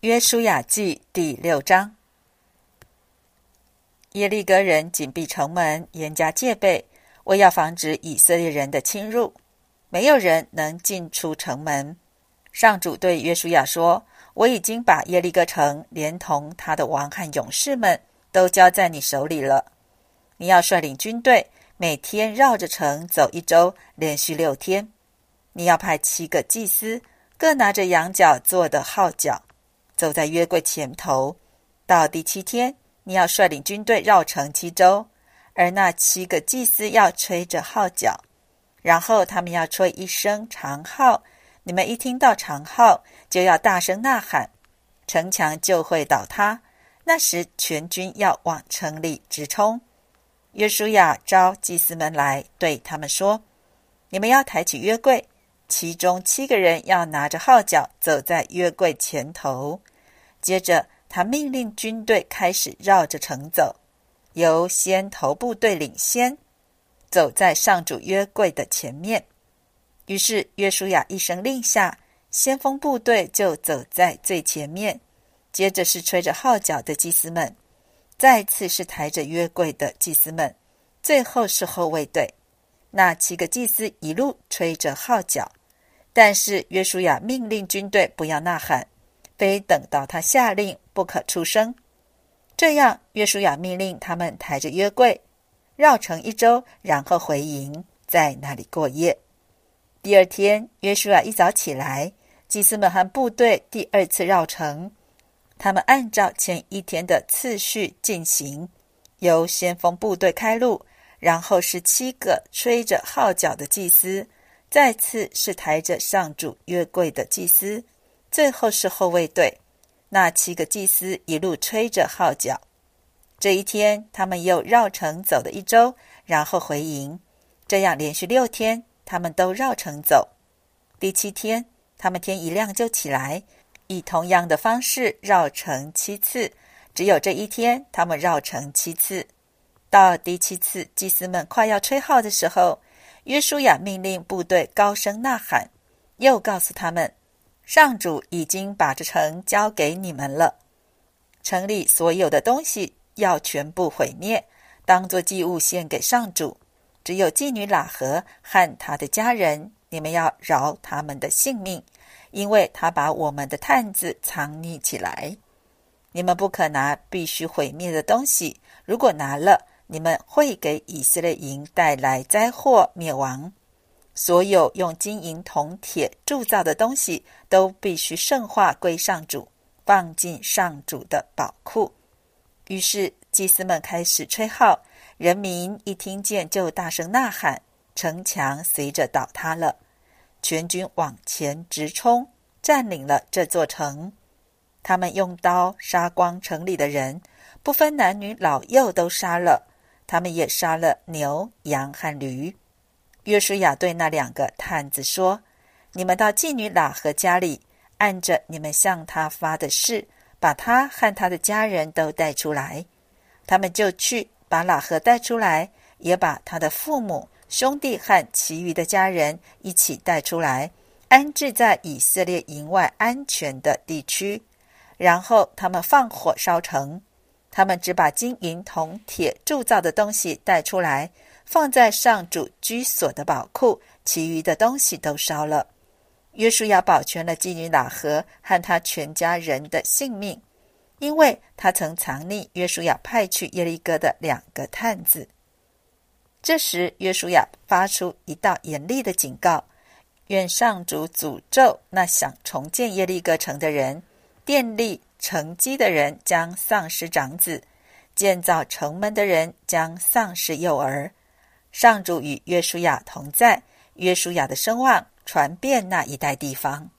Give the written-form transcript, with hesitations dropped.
约书亚记第6章。耶利哥人紧闭城门，严加戒备，为要防止以色列人的侵入，没有人能进出城门。上主对约书亚说：我已经把耶利哥城连同他的王和勇士们都交在你手里了。你要率领军队，每天绕着城走1周，连续6天。你要派7个祭司，各拿着羊角做的号角，走在约柜前头。到第7天，你要率领军队绕城7周，而那7个祭司要吹着号角，然后他们要吹一声长号。你们一听到长号，就要大声呐喊，城墙就会倒塌。那时全军要往城里直冲。约书亚召祭司们来，对他们说：你们要抬起约柜，其中7个人要拿着号角走在约柜前头。接着他命令军队开始绕着城走，由先头部队领先，走在上主约柜的前面。于是约书亚一声令下，先锋部队就走在最前面，接着是吹着号角的祭司们，再次是抬着约柜的祭司们，最后是后卫队。那7个祭司一路吹着号角，但是约书亚命令军队不要呐喊，非等到他下令不可出声。这样约书亚命令他们抬着约柜绕城1周，然后回营，在那里过夜。第2天，约书亚一早起来，祭司们和部队第2次绕城，他们按照前1天的次序进行，由先锋部队开路，然后是7个吹着号角的祭司，再次是抬着上主约柜的祭司，最后是后卫队。那7个祭司一路吹着号角。这一天，他们又绕城走了1周，然后回营。这样连续6天，他们都绕城走。第7天，他们天一亮就起来，以同样的方式绕城7次。只有这一天，他们绕城7次。到第7次，祭司们快要吹号的时候，约书亚命令部队高声呐喊，又告诉他们：上主已经把这城交给你们了，城里所有的东西要全部毁灭，当作祭物献给上主。只有妓女喇合和她的家人，你们要饶他们的性命，因为他把我们的探子藏匿起来。你们不可拿必须毁灭的东西，如果拿了，你们会给以色列营带来灾祸灭亡。所有用金银铜铁铸造的东西都必须圣化归上主，放进上主的宝库。于是祭司们开始吹号，人民一听见就大声呐喊，城墙随着倒塌了。全军往前直冲，占领了这座城。他们用刀杀光城里的人，不分男女老幼都杀了。他们也杀了牛、羊和驴。约书亚对那2个探子说：你们到妓女喇合家里，按着你们向他发的誓，把他和他的家人都带出来。他们就去把喇合带出来，也把他的父母、兄弟和其余的家人一起带出来，安置在以色列营外安全的地区。然后他们放火烧城。他们只把金银铜铁铸造的东西带出来，放在上主居所的宝库，其余的东西都烧了。约书亚保全了妓女喇合和他全家人的性命，因为他曾藏匿约书亚派去耶利哥的2个探子。这时约书亚发出一道严厉的警告：愿上主诅咒那想重建耶利哥城的人，奠立城基的人将丧失长子，建造城门的人将丧失幼儿。上主与约书亚同在，约书亚的声望传遍那一带地方。